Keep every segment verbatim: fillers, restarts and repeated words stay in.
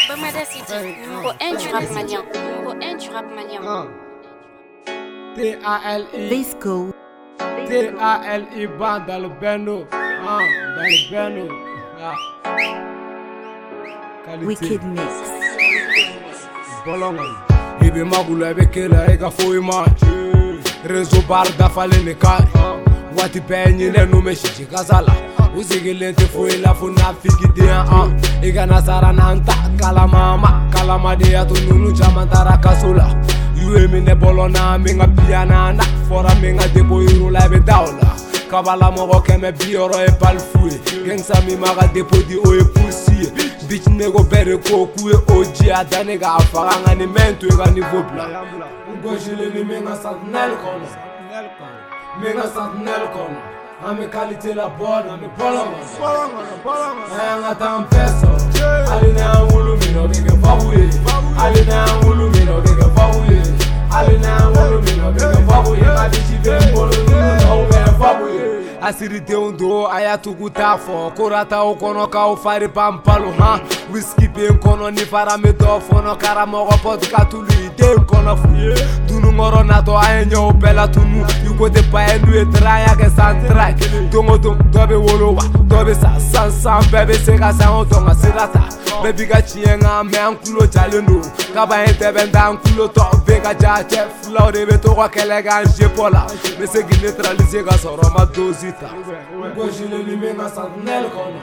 Bamada City, numéro un du rap malien. Numéro un du rap malien. T A L I Visco. T A L I Ban dans le bendo. Ah, dans le bendo. Ah. Qualité. Wicked Mix. Bolongan. Ibe magula ibe kela ega foi man. Rezo bar da fale ne kai. Wati penyi ne no me shichi kazala. Uzigilente foi la funa fiki de an. Ega nasara nanta kala mama kala de atu nunu jamantara kasula. You emi ne bolona minga piana na fora minga debo iru la be daula. Kabala mogo keme bioro e palfue. Gengsa mi maga depo di o e pusi. Bitch nego bere ko kuwe oji adane ga afanga ni mento ga niveau bla. Ngo jile ni minga satnel kono. Minga satnel kono. Ame qualité la bonne, ame bolonga. Bolonga, bolonga. Anga tampeso. Ali na wulu mino dege fabuye. Ali na wulu mino dege fabuye. Ali na wulu mino dege fabuye. Adi chibe mbolo no me fabuye. Asiri de undo ayatugu tafo. Korata okono ka ofari pampalo ha. Whisky be kono ni para me do fono karamogo podcast tulu ide kono fu. Tunu ngoro nato ayenyo bela tunu. Yugo de pa enu etraya ke santra. Dongo dong dobe wolowa dobe sa san san bebe se ka sa ontonga sirata bebi ga chienga me ankulo jalendo kaba ente benda ankulo to vega ja chef flow de beto kwa kelega nje pola me se gi neutraliser ga soro ma dosita ngo jile ni menga satnel kono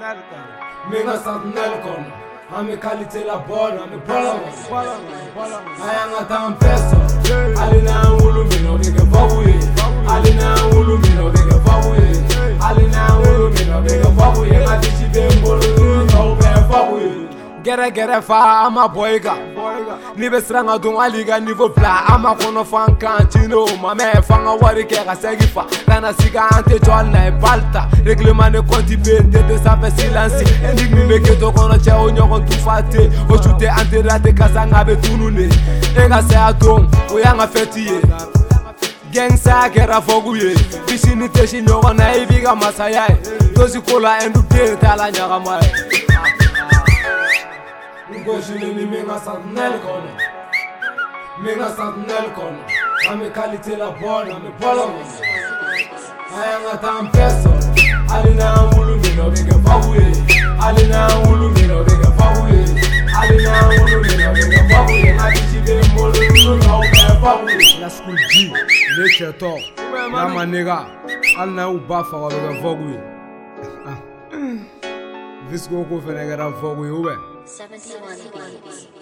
menga satnel kono ame qualité la bonne ame bolonga bolonga ayanga tampeso alina wulu mino de ke fabuye alina wulu mino de ke fabuye alina wulu mino de ke fabuye adi chibe mbolo no be fabuye gere gere fa ama boyga ni be stranga don aliga niveau pla ama kono fan kantino ma me fanga wari ke ga segifa kana siga ante jol na balta règlement ne konti bende de sa fait silence enigmi me ke to kono che o nyoko tu fate o chute ante rate kasanga be tunune e ga se atom o yanga fetiye gang sa gera foguye bisini teshi nyoko na ibiga masaya dozi kola endu de tala nyaga mai Ngo jile ni menga satnel kono menga satnel kono ame qualité la bonne ame bolonga ayanga tampeso alina wulu mino dege fabuye alina wulu mino dege fabuye alina wulu mino dege fabuye adi chibe mbolo no be fabuye la school G le cheto la maniga alina uba fa wala be fabuye Visco ko fenegara fabuye ube seventy-one beats.